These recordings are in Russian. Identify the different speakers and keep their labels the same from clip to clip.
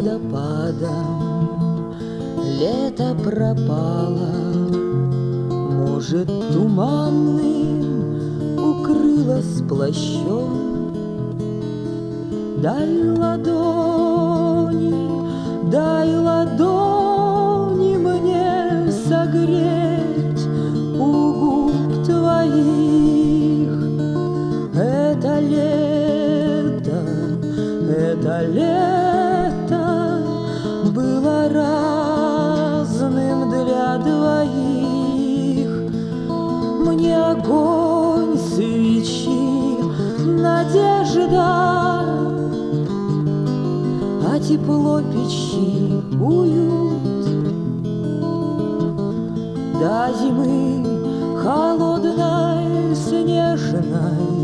Speaker 1: водопадом лето пропало, может, туманным укрылась плащом. Дай ладони мне согреть у губ твоих. Это лето было разным для двоих. Мне огонь свечи, надежда, а тепло печи уют. До зимы холодной, снежной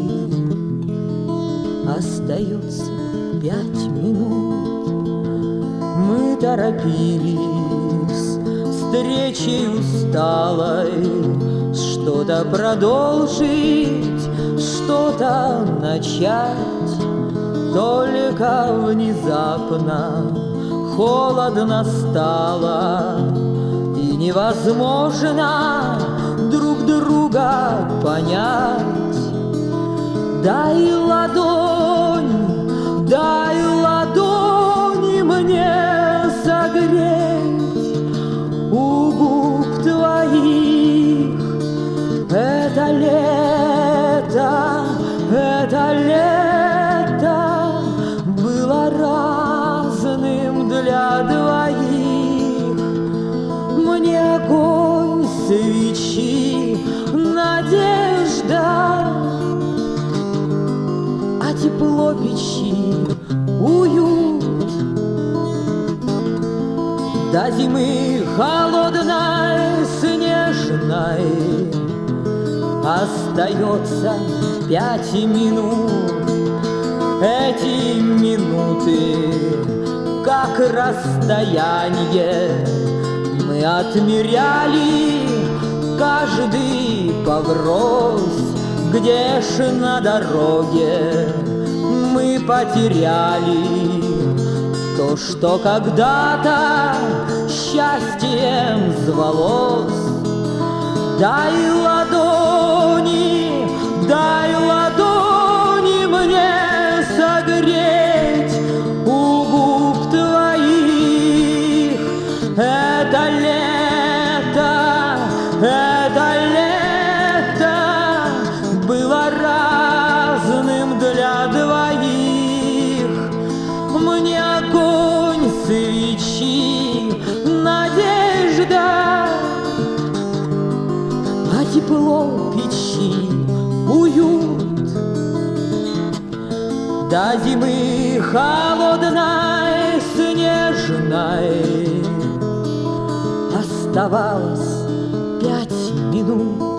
Speaker 1: остается 5 минут. Мы торопились встречей усталой, что-то продолжить, что-то начать. Только внезапно холодно стало, и невозможно друг друга понять. Дай ладони мне согреть у губ твоих. Это лето было разным для двоих. Мне огонь свечи, надежда, а тепло печи уют. До зимы холодной, снежной остается 5 минут. Эти минуты, как расстояние, мы отмеряли каждый поврось. Где ж на дороге мы потеряли то, что когда-то счастьем звалось. Дай ладони мне согреть у губ твоих. Это лето было разным для двоих. Мне огонь свечи, надежда, а тепло печи уют. До зимы холодной, снежной оставалось 5 минут.